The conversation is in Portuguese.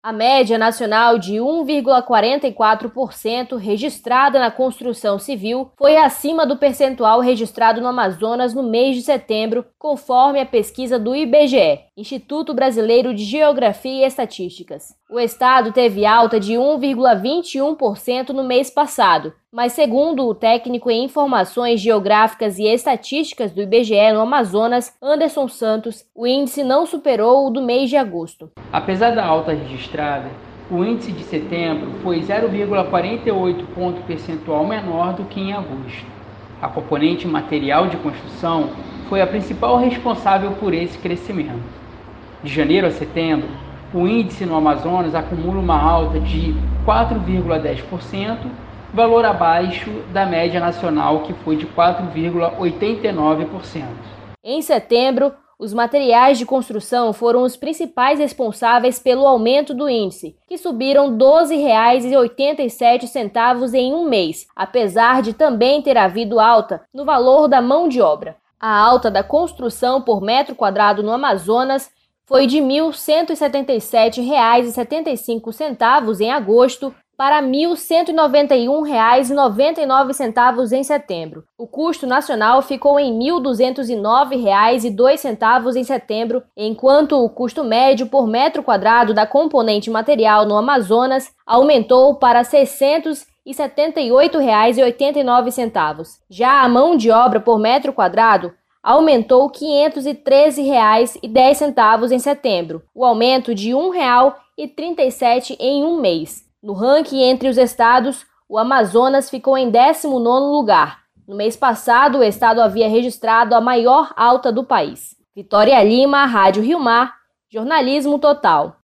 A média nacional de 1,44% registrada na construção civil foi acima do percentual registrado no Amazonas no mês de setembro, conforme a pesquisa do IBGE, Instituto Brasileiro de Geografia e Estatísticas. O estado teve alta de 1,21% no mês passado, mas segundo o técnico em Informações Geográficas e Estatísticas do IBGE no Amazonas, Anderson Santos, o índice não superou o do mês de agosto. Apesar da alta registrada, o índice de setembro foi 0,48 ponto percentual menor do que em agosto. A componente material de construção foi a principal responsável por esse crescimento. De janeiro a setembro, o índice no Amazonas acumula uma alta de 4,10%, valor abaixo da média nacional, que foi de 4,89%. Em setembro, os materiais de construção foram os principais responsáveis pelo aumento do índice, que subiram R$ 12,87 em um mês, apesar de também ter havido alta no valor da mão de obra. A alta da construção por metro quadrado no Amazonas foi de R$ 1.177,75 em agosto para R$ 1.191,99 em setembro. O custo nacional ficou em R$ 1.209,02 em setembro, enquanto o custo médio por metro quadrado da componente material no Amazonas aumentou para R$ 678,89. Já a mão de obra por metro quadrado aumentou R$ 513,10 em setembro, o aumento de R$ 1,37 em um mês. No ranking entre os estados, o Amazonas ficou em 19º lugar. No mês passado, o estado havia registrado a maior alta do país. Vitória Lima, Rádio Rio Mar, Jornalismo Total.